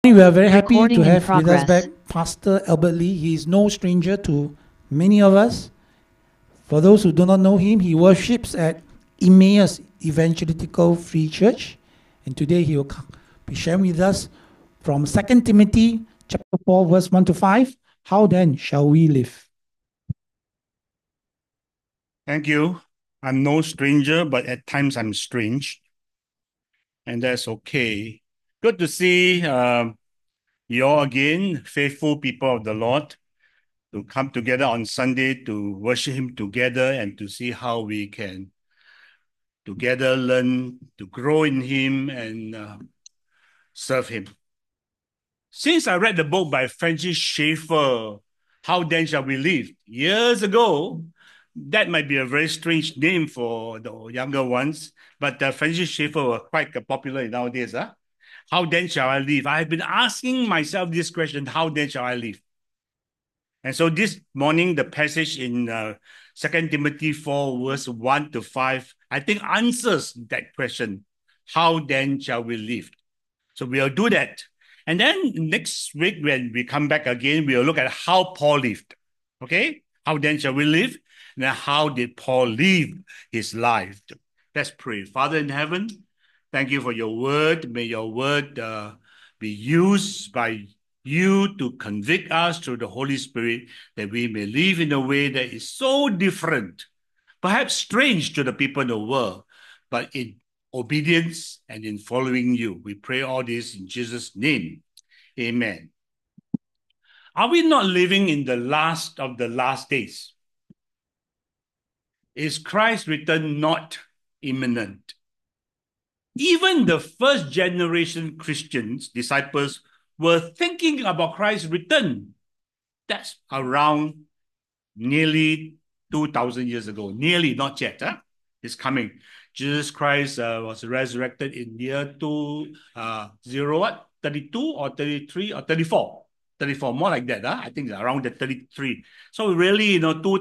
We are very happy to Recording in have with us back progress. Pastor Albert Lee. He is no stranger to many of us. For those who do not know him, he worships at Emmaus Evangelical Free Church. And today he will be sharing with us from 2 Timothy chapter 4, verse 1 to 5. How then shall we live? Thank you. I'm no stranger, but at times I'm strange, and that's okay. Good to see you all again, faithful people of the Lord, to come together on Sunday to worship Him together and to see how we can together learn to grow in Him and serve Him. Since I read the book by Francis Schaeffer, How Then Shall We Live, years ago, that might be a very strange name for the younger ones, but Francis Schaeffer was quite popular nowadays. How then shall I live? I have been asking myself this question, how then shall I live? And so this morning, the passage in 2 Timothy 4, verse 1 to 5, I think answers that question. How then shall we live? So we'll do that. And then next week, when we come back again, we'll look at how Paul lived. Okay? How then shall we live? And then how did Paul live his life? Let's pray. Father in heaven, thank you for your word. May your word be used by you to convict us through the Holy Spirit, that we may live in a way that is so different, perhaps strange to the people in the world, but in obedience and in following you. We pray all this in Jesus' name. Amen. Are we not living in the last of the last days? Is Christ's return not imminent? Even the first generation Christians, disciples, were thinking about Christ's return. That's around nearly 2,000 years ago. Nearly, not yet. It's coming. Jesus Christ was resurrected in year 32 or 33 or 34. 34, more like that. I think around the 33. So really,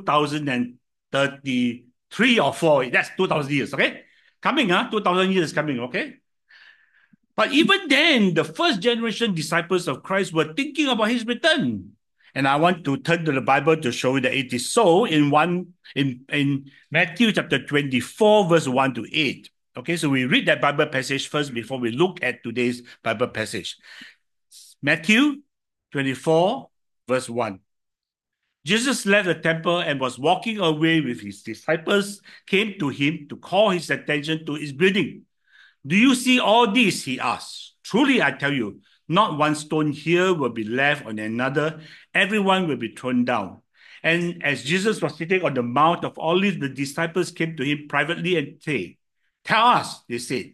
2033 or 4, that's 2,000 years, okay? Coming, 2,000 years coming, okay? But even then, the first generation disciples of Christ were thinking about his return. And I want to turn to the Bible to show you that it is so in Matthew chapter 24, verse 1 to 8. Okay, so we read that Bible passage first before we look at today's Bible passage. Matthew 24, verse 1. Jesus left the temple and was walking away with his disciples, came to him to call his attention to his building. Do you see all this? He asked. Truly, I tell you, not one stone here will be left on another. Everyone will be thrown down. And as Jesus was sitting on the Mount of Olives, the disciples came to him privately and said, "Tell us," they said,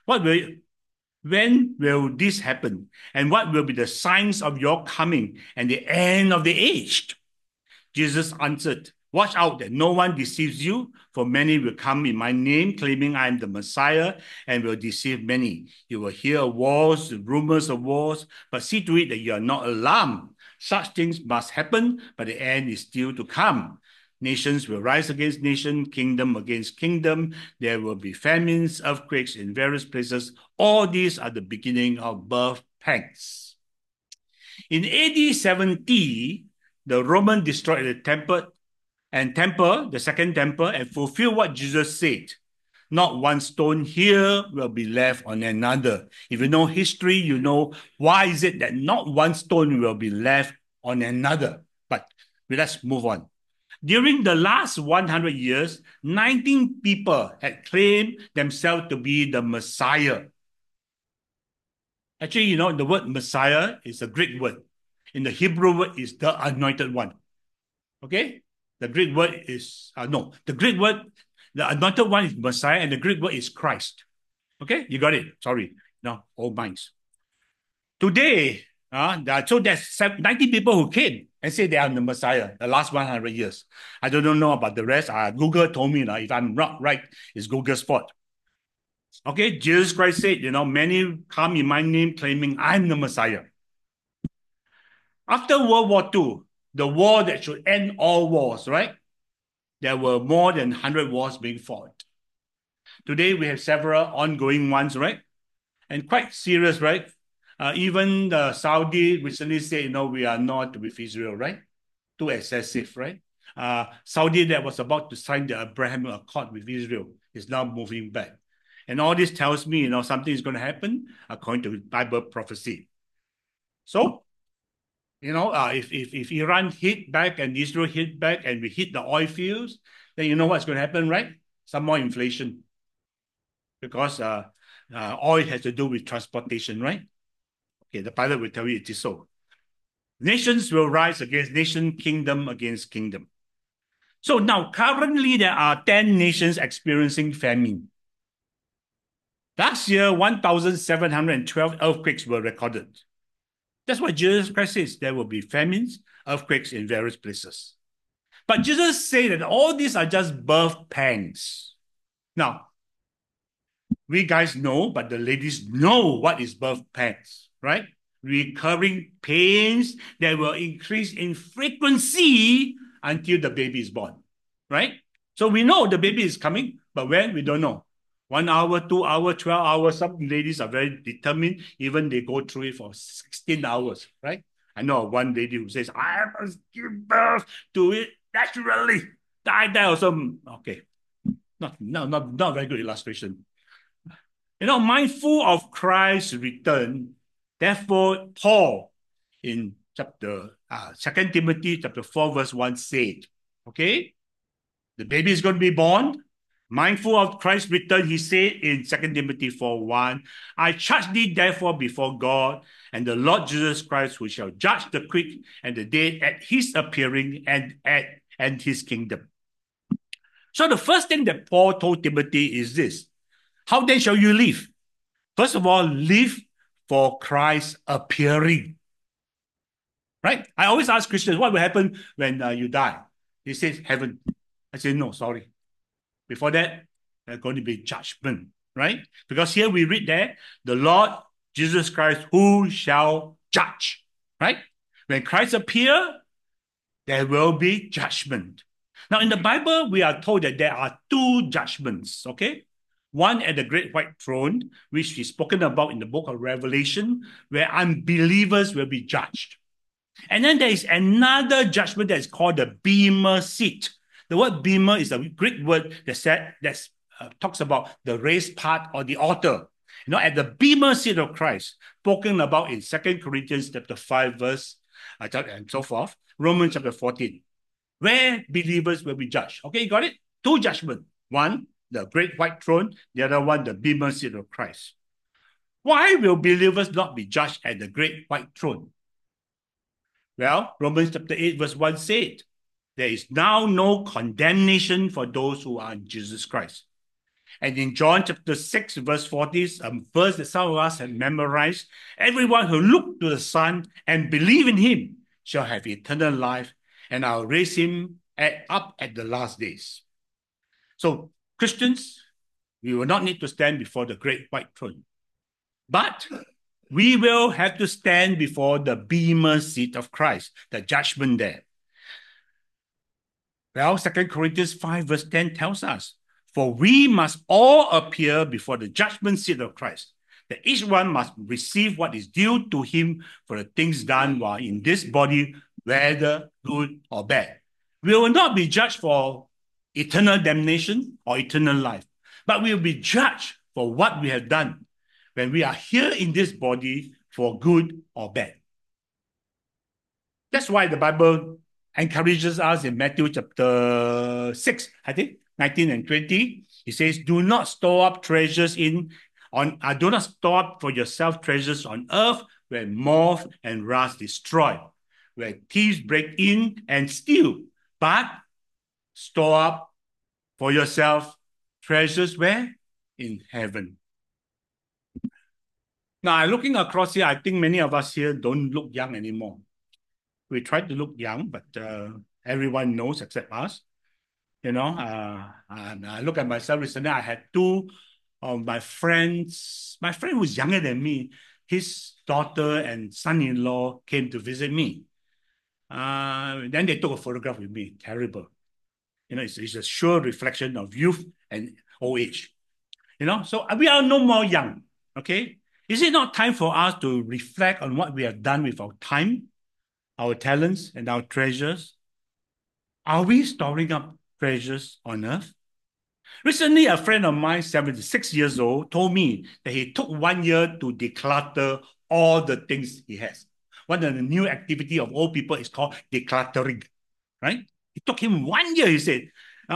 when will this happen? And what will be the signs of your coming and the end of the age? Jesus answered, "Watch out that no one deceives you, for many will come in my name, claiming I am the Messiah, and will deceive many. You will hear of wars, rumors of wars, but see to it that you are not alarmed. Such things must happen, but the end is still to come. Nations will rise against nation, kingdom against kingdom. There will be famines, earthquakes in various places. All these are the beginning of birth pangs." In AD 70, the Roman destroyed the temple, the second temple, and fulfilled what Jesus said. Not one stone here will be left on another. If you know history, you know why is it that not one stone will be left on another. But let's move on. During the last 100 years, 19 people had claimed themselves to be the Messiah. Actually, the word Messiah is a Greek word. In the Hebrew word is the anointed one. Okay? The Greek word is, the anointed one is Messiah, and the Greek word is Christ. Okay? You got it. Sorry. No, old minds. Today, so there's 90 people who came and said they are the Messiah the last 100 years. I don't know about the rest. Google told me if I'm not right, it's Google's fault. Okay, Jesus Christ said, many come in my name claiming I'm the Messiah. After World War II, the war that should end all wars, right? There were more than 100 wars being fought. Today, we have several ongoing ones, right? And quite serious, right? Even the Saudi recently said, we are not with Israel, right? Too excessive, right? Saudi that was about to sign the Abraham Accord with Israel is now moving back. And all this tells me, something is going to happen according to Bible prophecy. So, if Iran hit back and Israel hit back and we hit the oil fields, then you know what's going to happen, right? Some more inflation. Because oil has to do with transportation, right? Okay, the pilot will tell you it is so. Nations will rise against nation, kingdom against kingdom. So now, currently, there are 10 nations experiencing famine. Last year, 1,712 earthquakes were recorded. That's what Jesus Christ says. There will be famines, earthquakes in various places. But Jesus said that all these are just birth pangs. Now, we guys know, but the ladies know what is birth pangs, right? Recurring pains that will increase in frequency until the baby is born, right? So we know the baby is coming, but when, we don't know. 1 hour, 2 hours, 12 hours. Some ladies are very determined. Even they go through it for 16 hours, right? I know one lady who says, I must give birth to it naturally. Die there also. Okay. Not very good illustration. Mindful of Christ's return, therefore, Paul in chapter 2 Timothy chapter 4, verse 1 said, okay, the baby is going to be born. Mindful of Christ's return, he said in 2 Timothy 4:1, I charge thee therefore before God and the Lord Jesus Christ, who shall judge the quick and the dead at his appearing and his kingdom. So the first thing that Paul told Timothy is this: how then shall you live? First of all, live for Christ's appearing. Right? I always ask Christians, what will happen when you die? He says, heaven. I say, no, sorry. Before that, there's going to be judgment, right? Because here we read that the Lord Jesus Christ, who shall judge, right? When Christ appears, there will be judgment. Now, in the Bible, we are told that there are two judgments, okay? One at the great white throne, which is spoken about in the book of Revelation, where unbelievers will be judged. And then there is another judgment that is called the Bema seat. The word Bema is a Greek word that talks about the raised part or the altar. At the Bema seat of Christ, spoken about in 2 Corinthians chapter 5, verse and so forth, Romans chapter 14, where believers will be judged. Okay, you got it? Two judgments. One, the great white throne. The other one, the Bema seat of Christ. Why will believers not be judged at the great white throne? Well, Romans chapter 8, verse 1 said, there is now no condemnation for those who are in Jesus Christ. And in John chapter 6, verse 40, a verse that some of us have memorized, everyone who look to the Son and believe in him shall have eternal life, and I'll raise him up at the last days. So, Christians, we will not need to stand before the great white throne. But we will have to stand before the Bema seat of Christ, the judgment there. Well, 2 Corinthians 5 verse 10 tells us, for we must all appear before the judgment seat of Christ, that each one must receive what is due to him for the things done while in this body, whether good or bad. We will not be judged for eternal damnation or eternal life, but we will be judged for what we have done when we are here in this body for good or bad. That's why the Bible encourages us in Matthew chapter 6, I think, 19 and 20. It says, do not store up do not store up for yourself treasures on earth where moth and rust destroy, where thieves break in and steal, but store up for yourself treasures where? In heaven. Now, looking across here, I think many of us here don't look young anymore. We try to look young, but everyone knows except us. And I look at myself recently. I had two of my friends. My friend who's younger than me, his daughter and son-in-law came to visit me. Then they took a photograph with me. Terrible. It's a sure reflection of youth and old age. So we are no more young. Okay. Is it not time for us to reflect on what we have done with our time, our talents, and our treasures? Are we storing up treasures on earth? Recently, a friend of mine, 76 years old, told me that he took 1 year to declutter all the things he has. One of the new activity of old people is called decluttering, right? It took him 1 year, he said.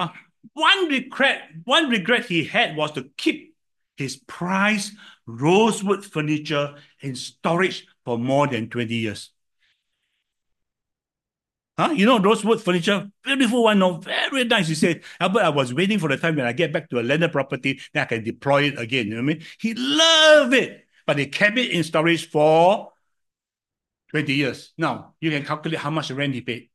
One regret he had was to keep his prized rosewood furniture in storage for more than 20 years. You know, rosewood furniture, beautiful one, no, very nice. He said, Albert, I was waiting for the time when I get back to a landed property, then I can deploy it again. You know what I mean? He loved it, but he kept it in storage for 20 years. Now, you can calculate how much rent he paid.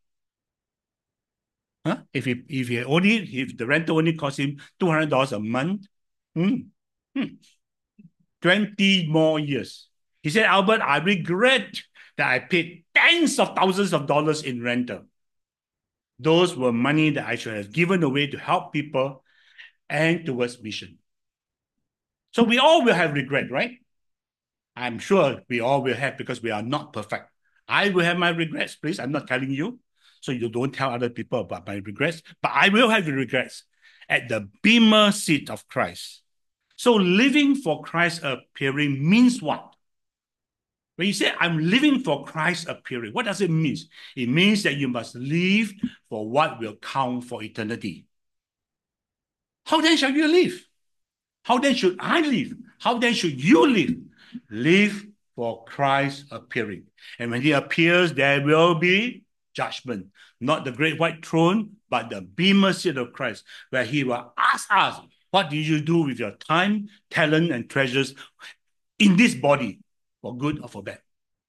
If the rental only cost him $200 a month, 20 more years. He said, Albert, I regret that I paid tens of thousands of dollars in rental. Those were money that I should have given away to help people and towards mission. So we all will have regret, right? I'm sure we all will have, because we are not perfect. I will have my regrets, please. I'm not telling you, so you don't tell other people about my regrets, but I will have the regrets at the bema seat of Christ. So living for Christ appearing means what? When you say, I'm living for Christ appearing, what does it mean? It means that you must live for what will count for eternity. How then shall you live? How then should I live? How then should you live? Live for Christ appearing. And when he appears, there will be judgment. Not the great white throne, but the bema seat of Christ, where he will ask us, what did you do with your time, talent, and treasures in this body, for good or for bad?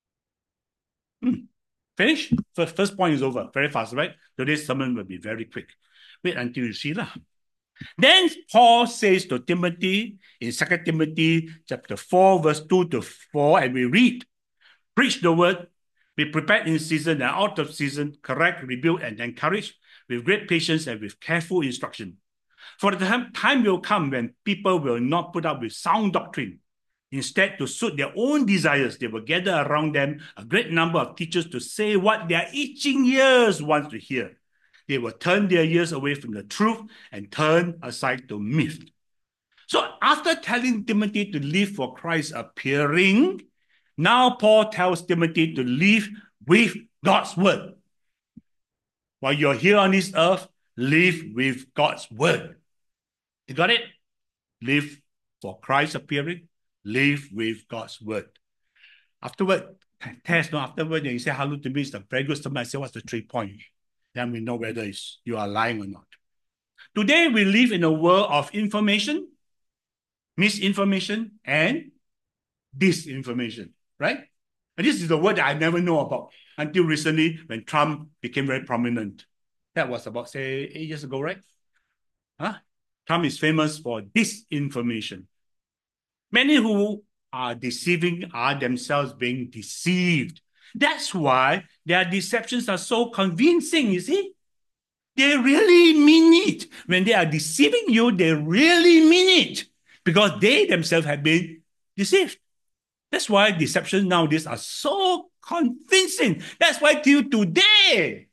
Finish? First point is over. Very fast, right? Today's sermon will be very quick. Wait until you see lah. Then Paul says to Timothy in 2 Timothy chapter 4, verse 2 to 4, and we read, preach the word, be prepared in season and out of season, correct, rebuke, and encourage with great patience and with careful instruction. For the time will come when people will not put up with sound doctrine. Instead, to suit their own desires, they will gather around them a great number of teachers to say what their itching ears want to hear. They will turn their ears away from the truth and turn aside to myth. So after telling Timothy to live for Christ's appearing, now Paul tells Timothy to live with God's word. While you're here on this earth, live with God's word. You got it? Live for Christ's appearing, live with God's word. Afterward, you say hello to me, it's a very good sermon. I say, what's the 3 points? Then we know whether you are lying or not. Today, we live in a world of information, misinformation, and disinformation, right? And this is the word that I never know about until recently when Trump became very prominent. That was about, say, 8 years ago, right? Trump is famous for disinformation. Many who are deceiving are themselves being deceived. That's why their deceptions are so convincing, you see? They really mean it. When they are deceiving you, they really mean it because they themselves have been deceived. That's why deceptions nowadays are so convincing. That's why till today,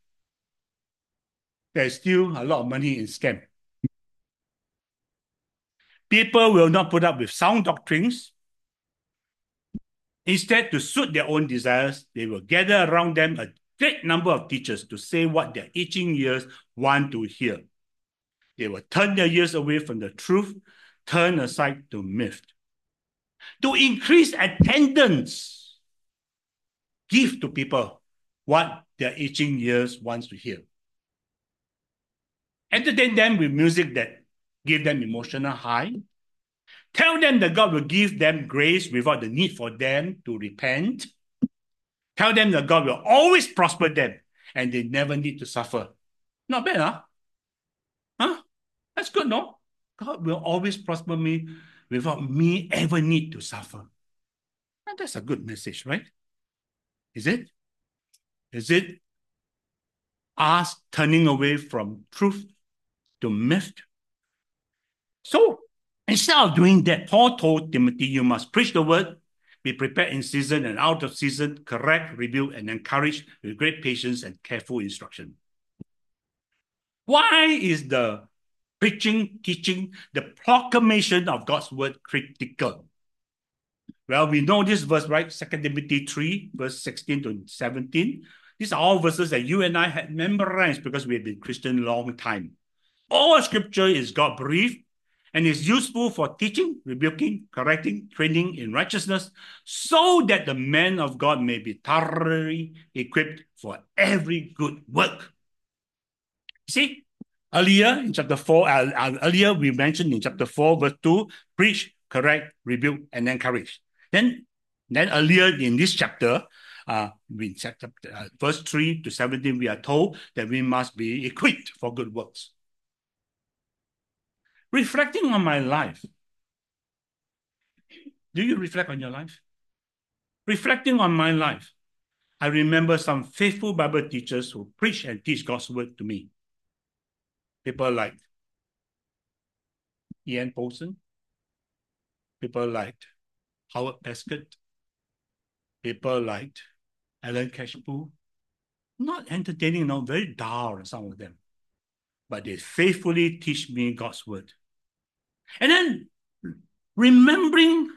there's still a lot of money in scam. People will not put up with sound doctrines. Instead, to suit their own desires, they will gather around them a great number of teachers to say what their itching ears want to hear. They will turn their ears away from the truth, turn aside to myth. To increase attendance, give to people what their itching ears wants to hear. Entertain them with music that give them emotional high. Tell them that God will give them grace without the need for them to repent. Tell them that God will always prosper them and they never need to suffer. Not bad, huh? Huh? That's good, no? God will always prosper me without me ever need to suffer. And that's a good message, right? Is it? Is it us turning away from truth to myth? So, Instead of doing that, Paul told Timothy, you must preach the word, be prepared in season and out of season, correct, rebuke, and encourage with great patience and careful instruction. Why is the preaching, teaching, the proclamation of God's word critical? Well, we know this verse, right? 2 Timothy 3, verse 16 to 17. These are all verses that you and I had memorized because we have been Christian a long time. All scripture is God-breathed and is useful for teaching, rebuking, correcting, training in righteousness, so that the man of God may be thoroughly equipped for every good work. See, earlier in chapter 4, earlier we mentioned in chapter 4, verse 2, preach, correct, rebuke, and encourage. Then earlier in this chapter, verse 3 to 17, we are told that we must be equipped for good works. Reflecting on my life. Do you reflect on your life? Reflecting on my life, I remember some faithful Bible teachers who preach and teach God's word to me. People like Ian Paulson, people like Howard Pescott, people like Alan Cashpool. Not entertaining, no, very dull, some of them. But they faithfully teach me God's word. And then remembering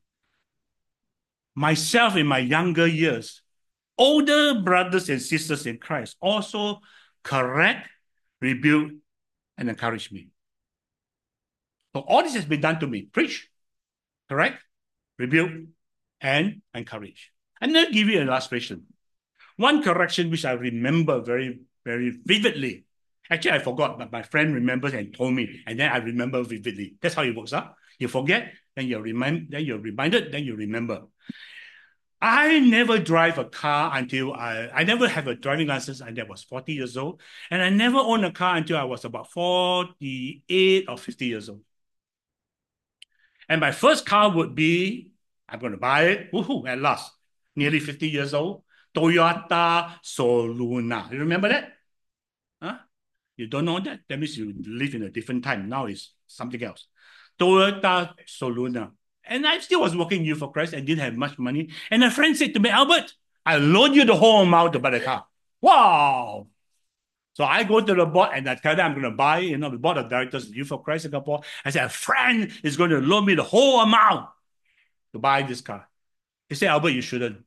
myself in my younger years, older brothers and sisters in Christ also correct, rebuke, and encourage me. So all this has been done to me. Preach, correct, rebuke, and encourage. And then give you an illustration. One correction which I remember very, very vividly. Actually, I forgot, but my friend remembers and told me, and then I remember vividly. That's how it works, huh? You forget, then you're reminded, then you remember. I never drive a car until I never have a driving license until I was 40 years old. And I never owned a car until I was about 48 or 50 years old. And my first car would be, I'm going to buy it, woohoo, at last, nearly 50 years old, Toyota Soluna. You remember that? Huh? You don't know that? That means you live in a different time. Now it's something else. Toyota Soluna. And I still was working Youth for Christ and didn't have much money. And a friend said to me, Albert, I'll loan you the whole amount to buy the car. Wow. So I go to the board and I tell them I'm going to buy, the board of directors of Youth for Christ Singapore. I said, a friend is going to loan me the whole amount to buy this car. He said, Albert, you shouldn't.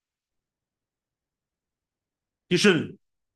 You shouldn't.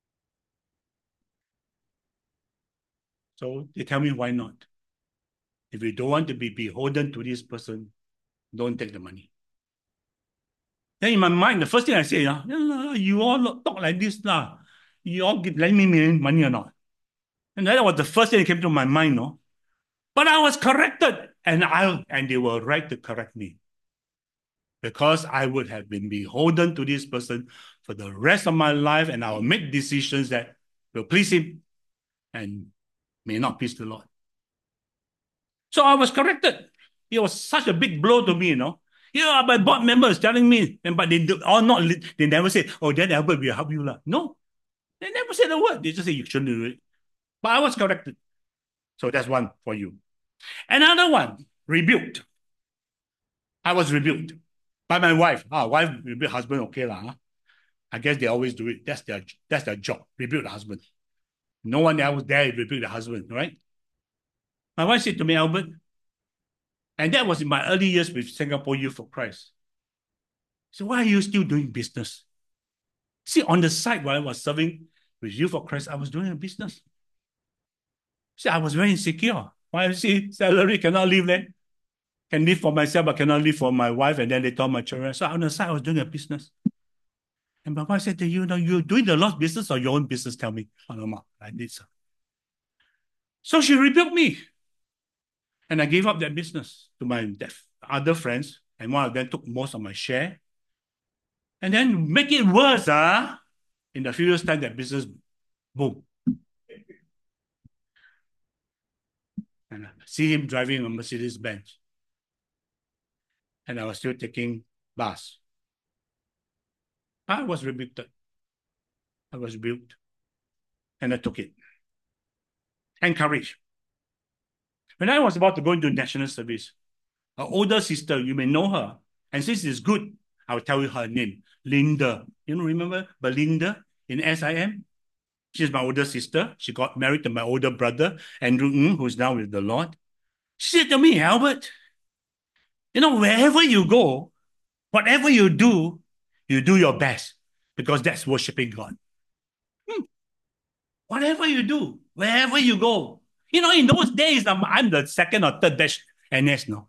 So they tell me, why not? If you don't want to be beholden to this person, don't take the money. Then in my mind, the first thing I say, you all talk like this, you all lend me money or not? And that was the first thing that came to my mind, no? But I was corrected, and they were right to correct me. Because I would have been beholden to this person for the rest of my life, and I will make decisions that will please him and may not please the Lord. So I was corrected. It was such a big blow to me, my board members telling me, but they never say, oh, then Albert will help you. No, they never said a word. They just say you shouldn't do it. But I was corrected. So that's one for you. Another one, rebuked. I was rebuked by my wife. Wife rebuke husband, okay lah. I guess they always do it. That's their job, rebuke the husband. No one else there rebuke the husband, right? My wife said to me, Albert, and that was in my early years with Singapore Youth for Christ. So why are you still doing business? See, on the side while I was serving with Youth for Christ, I was doing a business. See, I was very insecure. Why? See, salary cannot live then. Can live for myself, but cannot live for my wife, and then later on my children. So on the side, I was doing a business. And my wife said to you, you're doing the Lord's business or your own business? Tell me. I did so. So she rebuked me. And I gave up that business to my other friends, and one of them took most of my share. And then make it worse, in the few years' time, that business boom. And I see him driving a Mercedes Benz. And I was still taking bus. I was rebuked. I was rebuked. And I took it. Encouraged. When I was about to go into national service, her older sister, you may know her, and since it's good, I will tell you her name, Linda. You know, remember Belinda in SIM? She's my older sister. She got married to my older brother, Andrew Ng, who's now with the Lord. She said to me, Albert, you know, wherever you go, whatever you do your best because that's worshiping God. Whatever you do, wherever you go. You know, in those days, I'm the second or third batch NS now.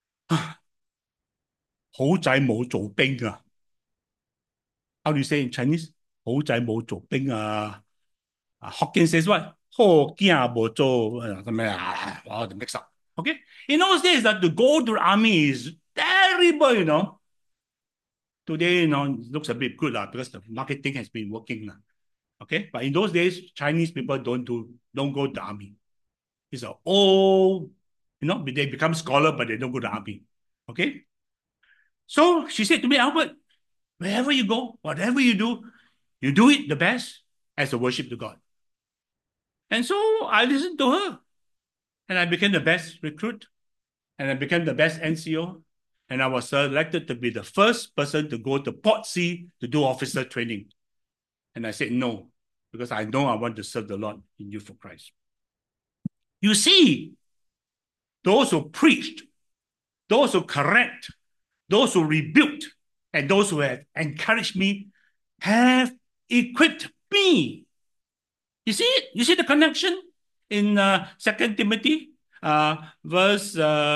好仔冇做兵啊 How do you say in Chinese? 好仔冇做兵啊 Hokkien says what? 好惊冇做咩啊 Oh, the mix up. Okay? In those days, that to go to the army is terrible, you know. Today, you know, it looks a bit good because the marketing has been working. Okay? But in those days, Chinese people don't go to the army. It's a old, you know, they become scholar, but they don't go to the army. Okay? So she said to me, Albert, wherever you go, whatever you do it the best as a worship to God. And so I listened to her. And I became the best recruit. And I became the best NCO. And I was selected to be the first person to go to Port C to do officer training. And I said no, because I know I want to serve the Lord in Youth for Christ. You see, those who preached, those who correct, those who rebuked, and those who have encouraged me have equipped me. You see it? You see the connection in 2 Timothy verse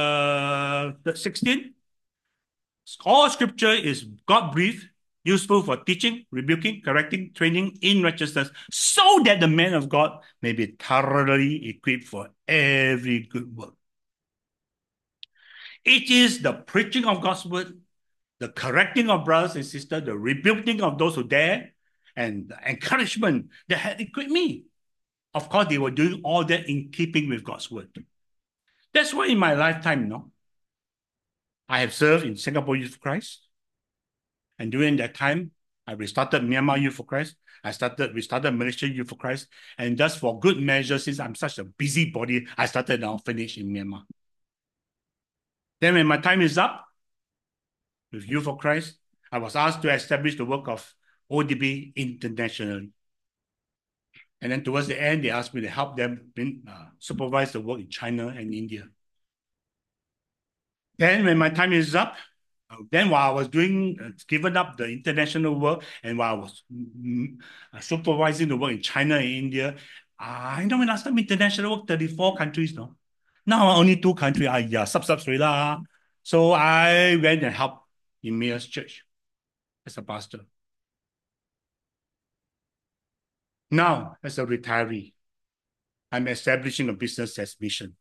16? All scripture is God-breathed, useful for teaching, rebuking, correcting, training in righteousness, so that the man of God may be thoroughly equipped for every good work. It is the preaching of God's word, the correcting of brothers and sisters, the rebuking of those who dare, and the encouragement that had equipped me. Of course, they were doing all that in keeping with God's word. That's why in my lifetime, I have served in Singapore Youth for Christ. And during that time, I restarted Myanmar Youth for Christ. We started Malaysia Youth for Christ. And just for good measure, since I'm such a busybody, I started now finish in Myanmar. Then when my time is up with Youth for Christ, I was asked to establish the work of ODB internationally. And then towards the end, they asked me to help them supervise the work in China and India. Then when my time is up, then while I was giving up the international work and while I was supervising the work in China and India, I know when last time international work, 34 countries, no? Now only 2 countries, sub-sub So I went and helped Emmaus Church as a pastor. Now, as a retiree, I'm establishing a business as mission.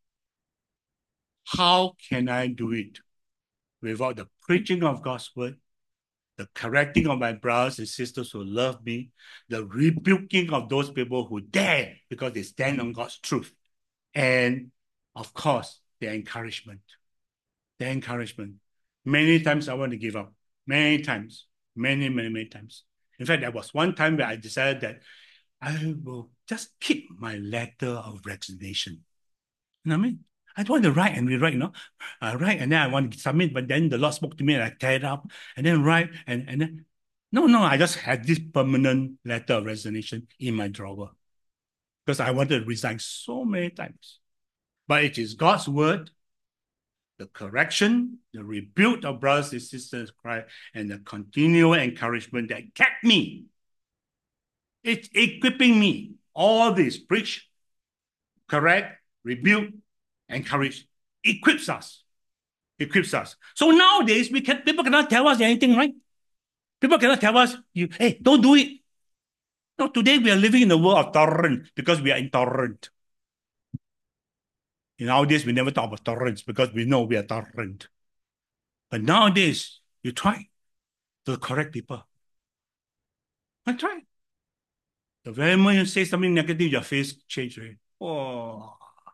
How can I do it without the preaching of God's word, the correcting of my brothers and sisters who love me, the rebuking of those people who dare because they stand on God's truth, and of course, the encouragement. The encouragement. Many times I want to give up. Many times. Many, many, many times. In fact, there was one time where I decided that I will just keep my letter of resignation. You know what I mean? I don't want to write and rewrite, write and then I want to submit, but then the Lord spoke to me and I tear it up and then write and then no, I just had this permanent letter of resignation in my drawer because I wanted to resign so many times. But it is God's word, the correction, the rebuke of brothers and sisters in Christ, and the continual encouragement that kept me. It's equipping me. All this, preach, correct, rebuke, encourage, equips us. So nowadays, people cannot tell us anything, right? People cannot tell us, hey, don't do it. No, today we are living in a world of tolerance because we are intolerant. Nowadays, we never talk about tolerance because we know we are tolerant. But nowadays, you try to correct people. I try. The very moment you say something negative, your face changes. Right? Oh,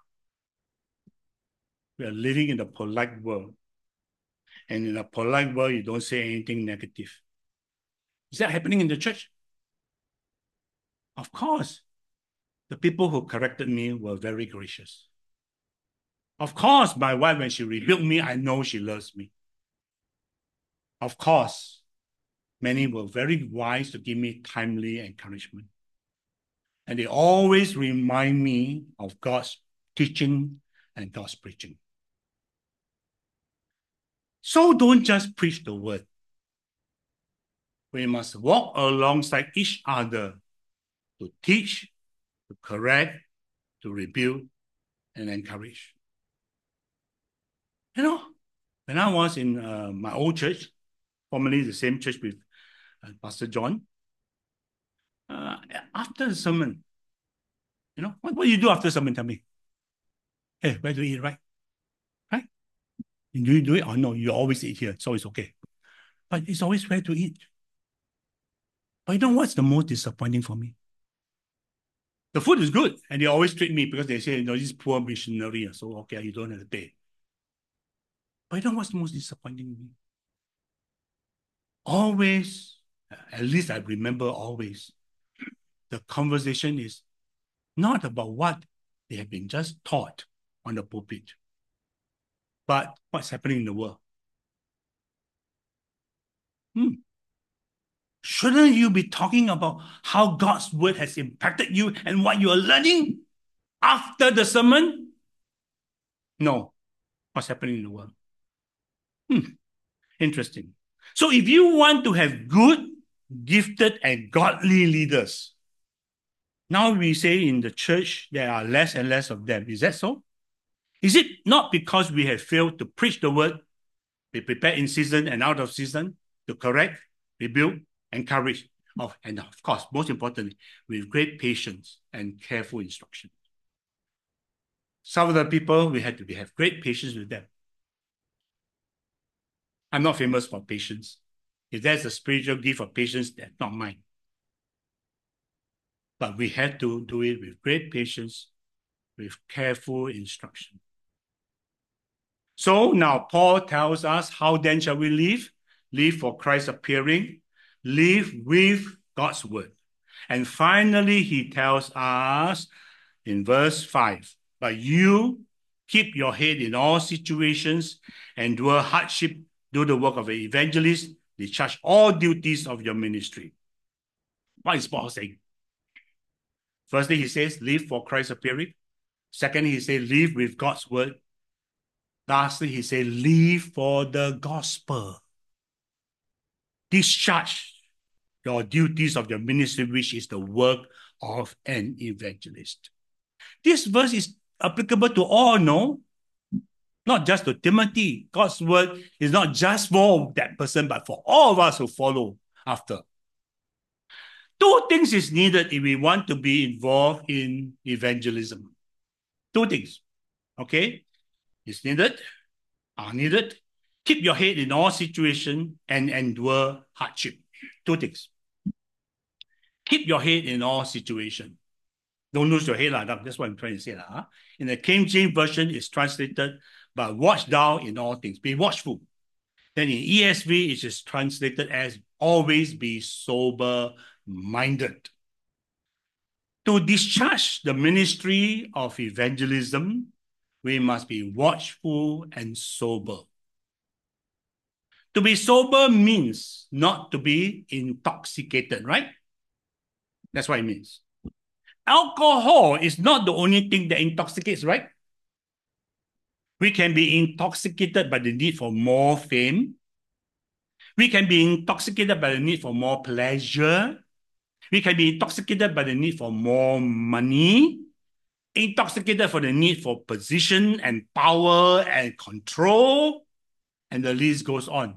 we are living in a polite world. And in a polite world, you don't say anything negative. Is that happening in the church? Of course. The people who corrected me were very gracious. Of course, my wife, when she rebuked me, I know she loves me. Of course, many were very wise to give me timely encouragement. And they always remind me of God's teaching and God's preaching. So don't just preach the word. We must walk alongside each other to teach, to correct, to rebuke, and encourage. You know, when I was in my old church, formerly the same church with Pastor John, after the sermon, what do you do after sermon? Tell me. Hey, where do you eat, right? Right? Do you do it? Oh, no, you always eat here, so it's okay. But it's always where to eat. But you know what's the most disappointing for me? The food is good, and they always treat me because they say, this poor missionary, so okay, you don't have to pay. But you know what's the most disappointing to me? Always, at least I remember always, the conversation is not about what they have been just taught on the pulpit, but what's happening in the world. Shouldn't you be talking about how God's word has impacted you and what you are learning after the sermon? No. What's happening in the world? Interesting. So if you want to have good, gifted, and godly leaders, now we say in the church there are less and less of them. Is that so? Is it not because we have failed to preach the word, be prepared in season and out of season, to correct, rebuke, encourage, and of course, most importantly, with great patience and careful instruction? Some of the people, we had to have great patience with them. I'm not famous for patience. If there's a spiritual gift of patience, that's not mine. But we had to do it with great patience, with careful instruction. So now Paul tells us, how then shall we live? Live for Christ's appearing, live with God's word. And finally, he tells us in verse 5, but you keep your head in all situations, endure hardship, do the work of an evangelist, discharge all duties of your ministry. What is Paul saying? Firstly, he says, live for Christ's appearing. Secondly, he says, live with God's word. Lastly, he says, live for the gospel. Discharge your duties of your ministry, which is the work of an evangelist. This verse is applicable to all, no? Not just to Timothy. God's word is not just for that person, but for all of us who follow after. Two things is needed if we want to be involved in evangelism. Two things, okay? It's needed, are needed. Keep your head in all situations and endure hardship. Two things. Keep your head in all situations. Don't lose your head. That's what I'm trying to say. In the King James Version, it's translated, but watch thou in all things. Be watchful. Then in ESV, it is translated as always be sober-minded. To discharge the ministry of evangelism, we must be watchful and sober. To be sober means not to be intoxicated, right? That's what it means. Alcohol is not the only thing that intoxicates, right? We can be intoxicated by the need for more fame. We can be intoxicated by the need for more pleasure. We can be intoxicated by the need for more money, intoxicated for the need for position and power and control, and the list goes on.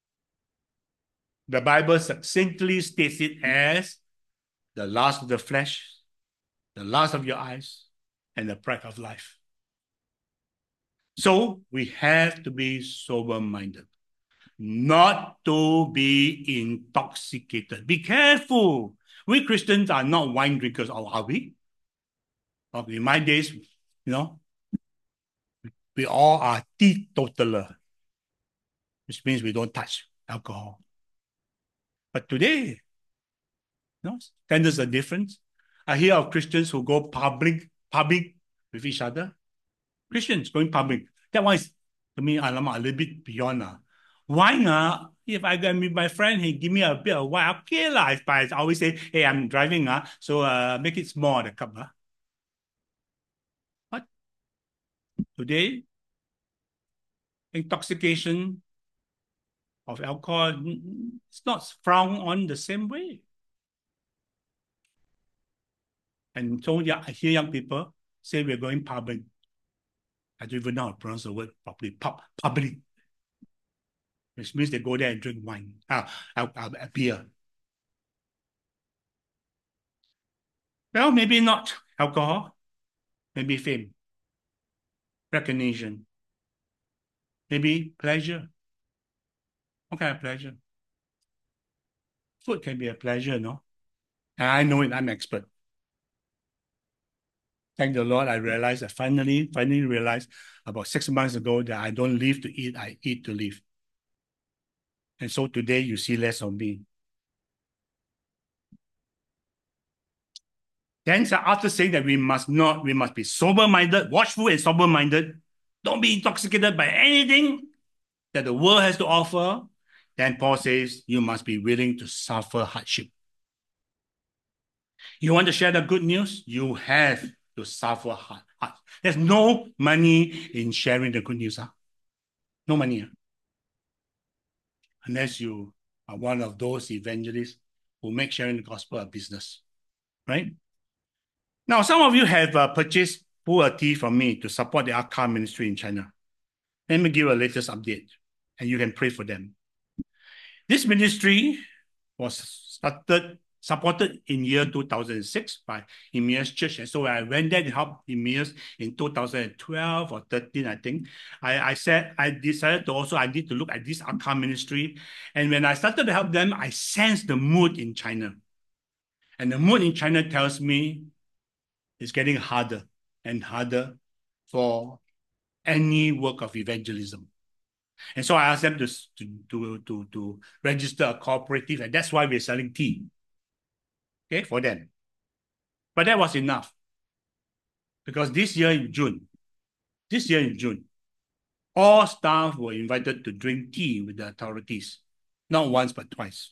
The Bible succinctly states it as the lust of the flesh, the lust of your eyes, and the pride of life. So we have to be sober-minded, not to be intoxicated. Be careful. We Christians are not wine drinkers, or are we? In my days, we all are teetotaler, which means we don't touch alcohol. But today, standards are different. I hear of Christians who go public with each other. Christians going public. That one is, to me, alamak, a little bit beyond. Wine, if I go meet my friend, he give me a bit of wine, okay lah. I always say, hey, I'm driving, so make it small, the cup. What? Today, intoxication of alcohol, it's not frowned on the same way. And so yeah, I hear young people say we're going public. I don't even know how to pronounce the word properly. Public. Which means they go there and drink wine, beer. Well, maybe not alcohol, maybe fame, recognition, maybe pleasure. What kind of pleasure? Food can be a pleasure, no? And I know it, I'm expert. Thank the Lord, I realized that finally realized about 6 months ago that I don't live to eat, I eat to live. And so today you see less of me. Then after saying that we must be sober-minded, watchful and sober-minded, don't be intoxicated by anything that the world has to offer, then Paul says you must be willing to suffer hardship. You want to share the good news? You have to suffer hard. There's no money in sharing the good news. No money. Unless you are one of those evangelists who make sharing the gospel a business, right? Now, some of you have purchased Pu'er tea from me to support the Akar ministry in China. Let me give you a latest update, and you can pray for them. This ministry was supported in year 2006 by Emmaus Church. And so when I went there to help Emmaus in 2012 or 13, I think, I decided to also, I need to look at this Akar ministry. And when I started to help them, I sensed the mood in China. And the mood in China tells me it's getting harder and harder for any work of evangelism. And so I asked them to register a cooperative, and that's why we're selling tea. Okay, for them. But that was enough. Because this year in June, all staff were invited to drink tea with the authorities. Not once, but twice.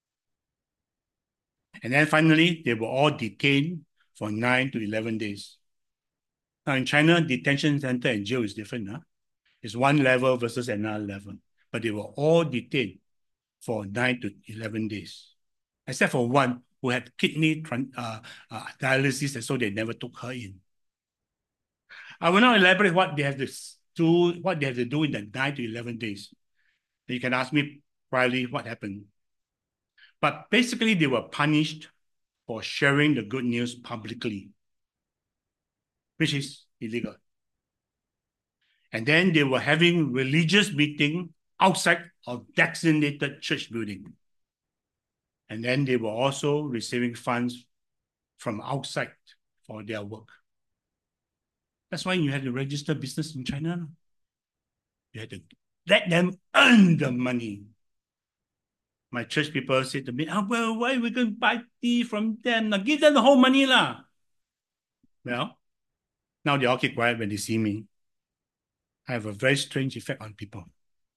And then finally, they were all detained for 9 to 11 days. Now in China, detention center and jail is different. It's one level versus another level. But they were all detained for 9 to 11 days. Except for one who had kidney dialysis, and so they never took her in. I will not elaborate what they have to do in the 9 to 11 days. You can ask me privately what happened. But basically, they were punished for sharing the good news publicly, which is illegal. And then they were having religious meeting outside of designated church building. And then they were also receiving funds from outside for their work. That's why you had to register business in China. You had to let them earn the money. My church people said to me, well, why are we going to buy tea from them? Now give them the whole money. Well, now they all keep quiet when they see me. I have a very strange effect on people.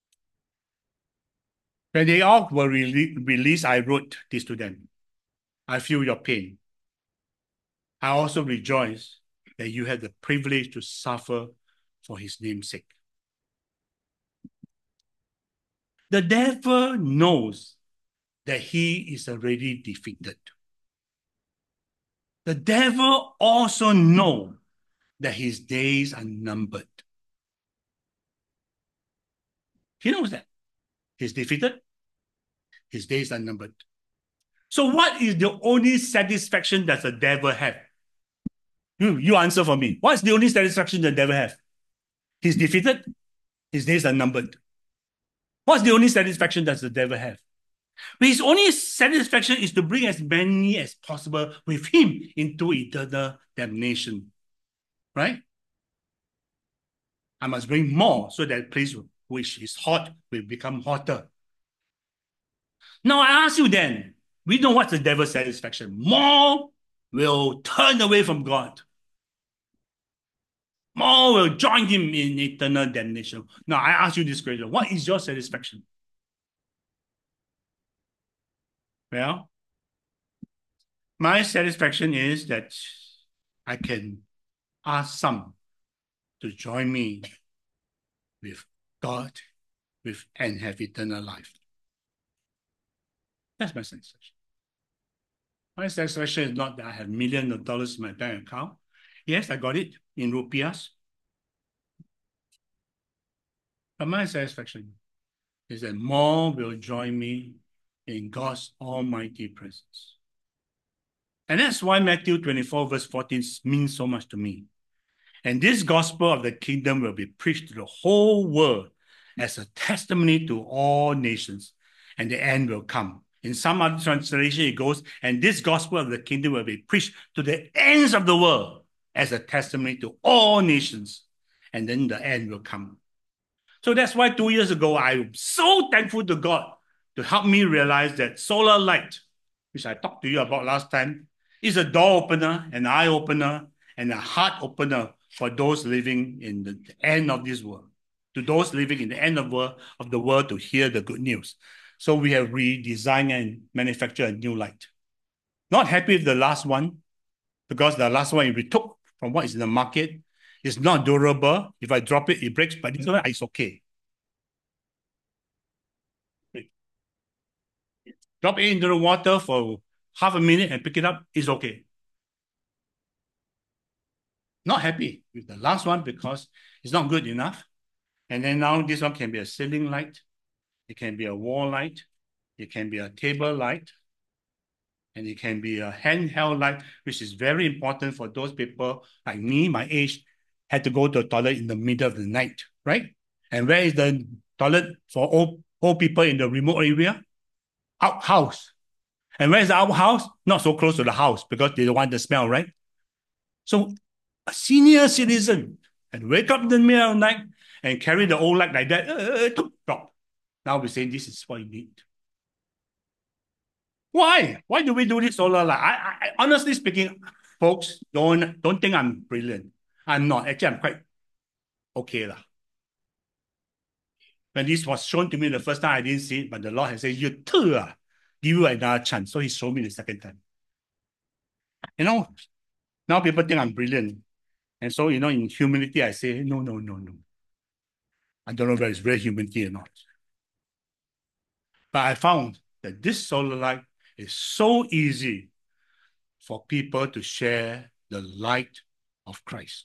When they all were released, I wrote this to them. I feel your pain. I also rejoice that you had the privilege to suffer for his name's sake. The devil knows that he is already defeated. The devil also knows that his days are numbered. He knows that. He's defeated. His days are numbered. So what is the only satisfaction that the devil have? You answer for me. What's the only satisfaction the devil have? He's defeated. His days are numbered. What's the only satisfaction that the devil have? His only satisfaction is to bring as many as possible with him into eternal damnation. Right? I must bring more so that place which is hot will become hotter. Now I ask you then, we know what's the devil's satisfaction. More will turn away from God. more will join him in eternal damnation. Now, I ask you this question. What is your satisfaction? Well, my satisfaction is that I can ask some to join me with God and have eternal life. That's my satisfaction. My satisfaction is not that I have millions of dollars in my bank account. Yes, I got it in rupiahs. But my satisfaction is that more will join me in God's almighty presence. And that's why Matthew 24 verse 14 means so much to me. And this gospel of the kingdom will be preached to the whole world as a testimony to all nations, and the end will come. In some other translation, it goes, and this gospel of the kingdom will be preached to the ends of the world as a testimony to all nations, and then the end will come. So that's why 2 years ago, I'm so thankful to God to help me realize that solar light, which I talked to you about last time, is a door opener, an eye opener, and a heart opener for those living in the end of this world, to those living in the end of the world to hear the good news. So we have redesigned and manufactured a new light. Not happy with the last one, because the last one we took from what is in the market is not durable. If I drop it, it breaks, but this one is okay. Drop it into the water for half a minute and pick it up, it's okay. Not happy with the last one because it's not good enough. And then now this one can be a ceiling light. It can be a wall light. It can be a table light. And it can be a handheld light, which is very important for those people like me, my age, had to go to the toilet in the middle of the night, right? And where is the toilet for old people in the remote area? Outhouse. And where is the outhouse? Not so close to the house because they don't want the smell, right? So a senior citizen and wake up in the middle of the night and carry the old light like that, drop. Now we say this is what you need. Why? Why do we do this solar light? I honestly speaking, folks, don't think I'm brilliant. I'm not. Actually, I'm quite okay lah. When this was shown to me the first time, I didn't see it, but the Lord has said, you too, give you another chance. So he showed me the second time. You know, now people think I'm brilliant. And so, you know, in humility, I say, no. I don't know whether it's real humility or not. But I found that this solar light is so easy for people to share the light of Christ.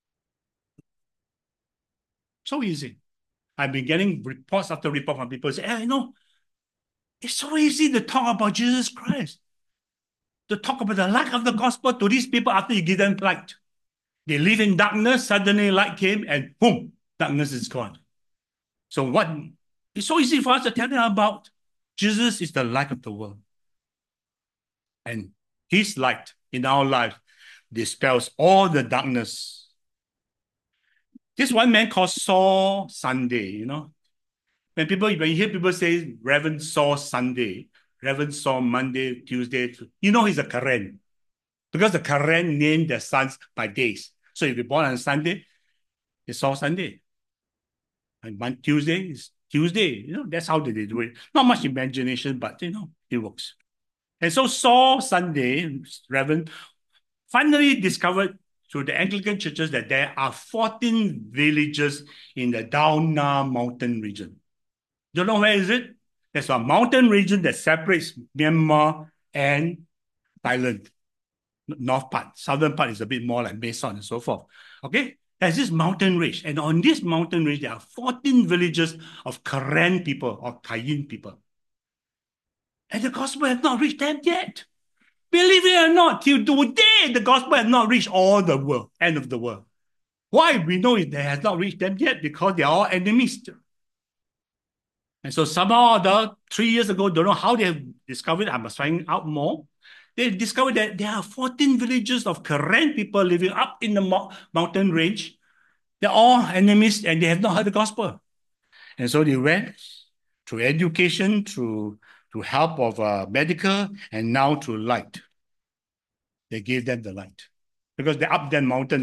So easy. I've been getting reports after report from people say, hey, you know, it's so easy to talk about Jesus Christ, to talk about the light of the gospel to these people after you give them light. They live in darkness, suddenly light came and boom, darkness is gone. So what? It's so easy for us to tell them about. Jesus is the light of the world. And his light in our life dispels all the darkness. This one man called Saul Sunday, you know. When you hear people say Reverend Saul Sunday, Reverend Saul Monday, Tuesday, you know he's a Karen. Because the Karen named their sons by days. So if you're born on Sunday, it's Saul Sunday. And Tuesday is Tuesday. You know, that's how they do it. Not much imagination, but you know, it works. And so Saul Sunday, Reverend, finally discovered through the Anglican churches that there are 14 villages in the Dao Na mountain region. You know where is it? There's a mountain region that separates Myanmar and Thailand. North part. Southern part is a bit more like Mae Sot and so forth. Okay? There's this mountain range. And on this mountain range, there are 14 villages of Karen people or Kayin people. And the gospel has not reached them yet. Believe it or not, till today, the gospel has not reached all the world, end of the world. Why? We know it has not reached them yet because they are all enemies. And so somehow or other, 3 years ago, don't know how they have discovered, I must find out more. They discovered that there are 14 villages of Karen people living up in the mountain range. They're all enemies and they have not heard the gospel. And so they went through education, through help of medical, and now through light. They gave them the light. Because they're up that mountain,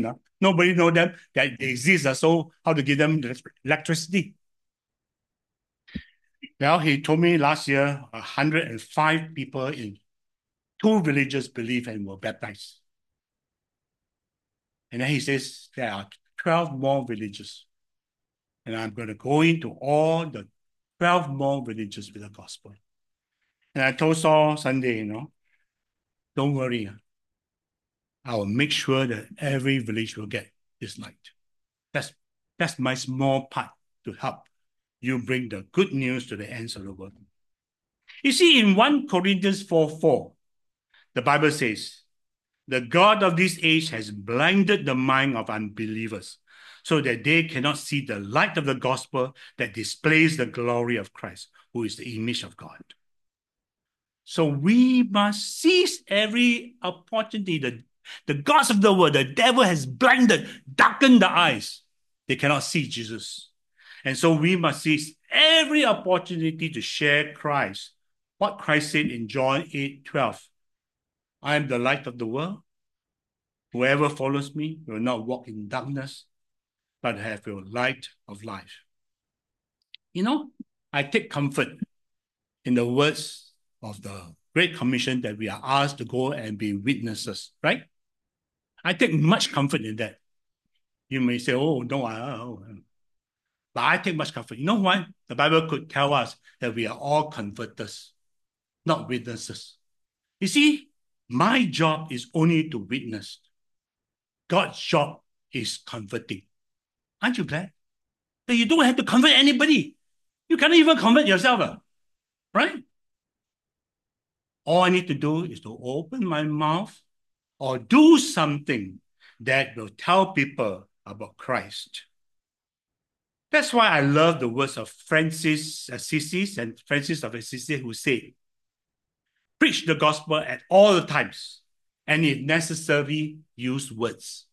Nobody know them that they exist. So how to give them electricity? Well, he told me last year 105 people in 2 villages believed and were baptized. And then he says there are 12 more villages. And I'm going to go into all the 12 more villages with the gospel. And I told Saul Sunday, don't worry. I will make sure that every village will get this light. That's my small part to help you bring the good news to the ends of the world. You see, in 1 Corinthians 4:4, the Bible says, the God of this age has blinded the mind of unbelievers so that they cannot see the light of the gospel that displays the glory of Christ, who is the image of God. So we must seize every opportunity. The gods of the world, the devil has blinded, darkened the eyes. They cannot see Jesus. And so we must seize every opportunity to share Christ. What Christ said in John 8:12. I am the light of the world. Whoever follows me will not walk in darkness, but have the light of life. I take comfort in the words of the Great Commission that we are asked to go and be witnesses, right? I take much comfort in that. You may say, oh, no, but I take much comfort. You know why? The Bible could tell us that we are all converters, not witnesses. You see, my job is only to witness. God's job is converting. Aren't you glad? That you don't have to convert anybody. You cannot even convert yourself, right? All I need to do is to open my mouth or do something that will tell people about Christ. That's why I love the words of Francis of Assisi, who say, preach the gospel at all the times, and if necessary, use words.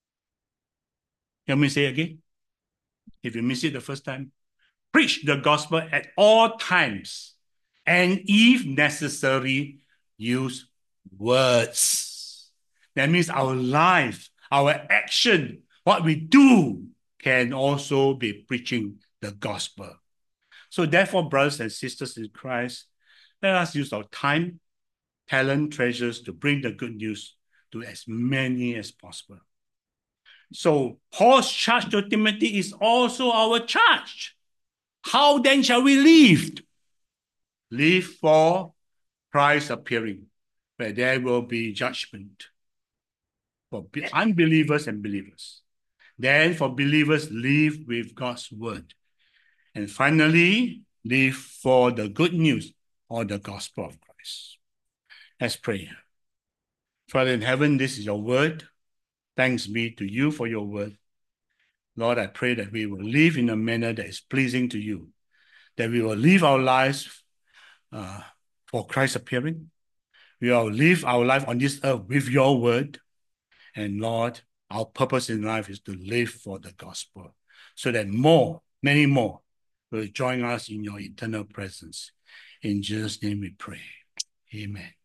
Let me say again. If you miss it the first time, preach the gospel at all times, and if necessary, use words. That means our life, our action, what we do can also be preaching the gospel. So therefore, brothers and sisters in Christ, let us use our time, talent, treasures to bring the good news to as many as possible. So Paul's charge to Timothy is also our charge. How then shall we live? Live for Christ appearing, where there will be judgment for unbelievers and believers. Then for believers, live with God's word. And finally, live for the good news or the gospel of Christ. Let's pray. Father in heaven, this is your word. Thanks be to you for your word. Lord, I pray that we will live in a manner that is pleasing to you, that we will live our lives for Christ's appearing. We will live our life on this earth with your word. And Lord, our purpose in life is to live for the gospel, so that many more, will join us in your eternal presence. In Jesus' name we pray. Amen.